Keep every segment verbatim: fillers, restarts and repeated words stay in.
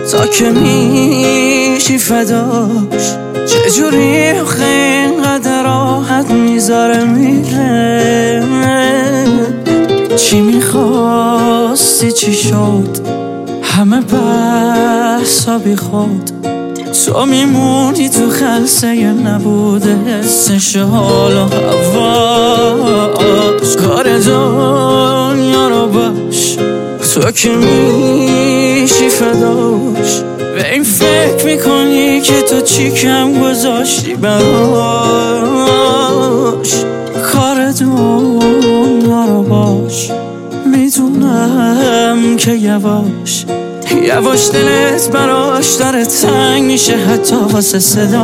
تا که میشی فداش، چجوری آخه اینقدر راحت میذاره میره. چی میخواستی چی شد، همه بحثا بی خود، تو میمونی تو خلصه نبوده حسش حال و هواش. کار دنیا رو باش، تو که میشی فداش، به این فکر میکنی که تو چی کم گذاشتی براش. کار دنیا رو باش، میدونم که یواش یواش دلت براش داره تنگ میشه، حتی واسه صداش.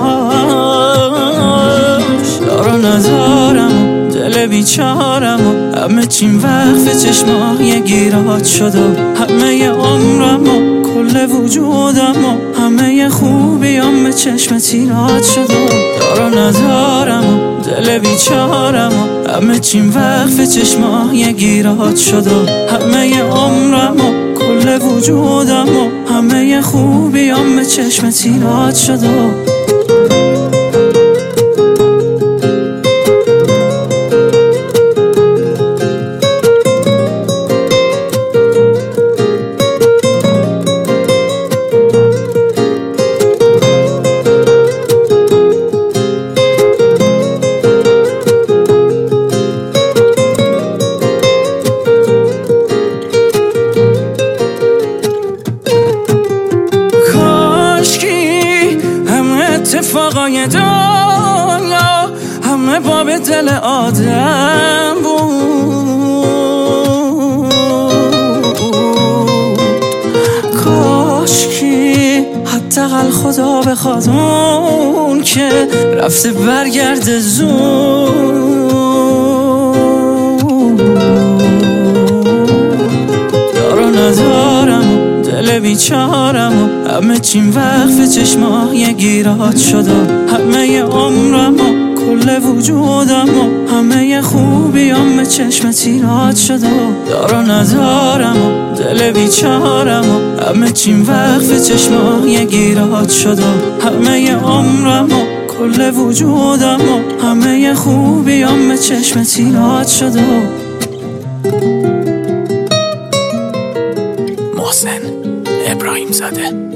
دارو ندارم دل بیچارم و همه چیم وقف چشمای گیرات شد و همه عمرم و کل وجودم و همه خوبیام به چشم تیرات شد و دارو ندارم دل بیچارم و همه چیم وقف چشمای گیرات شد و همه عمرم و کل وجودم و همه خوبیام به چشم تیرات شد و اتفاقای دنیا همه باب دل آدم بود. کاشکی حداقل خدا بخواد اون که رفته برگرده زود. دارو ندارم دل بیچارم و همه چیم وقف چشمای گیرات شد و همه عمرم و کل وجودم و همه خوبیام به چشم تیرات شد و دارو ندارم دل بیچارم و همه چیم وقف چشمای گیرات شد و همه عمرم و کل وجودم و همه خوبیام به چشم تیرات شد و محسن ابراهیم زاده.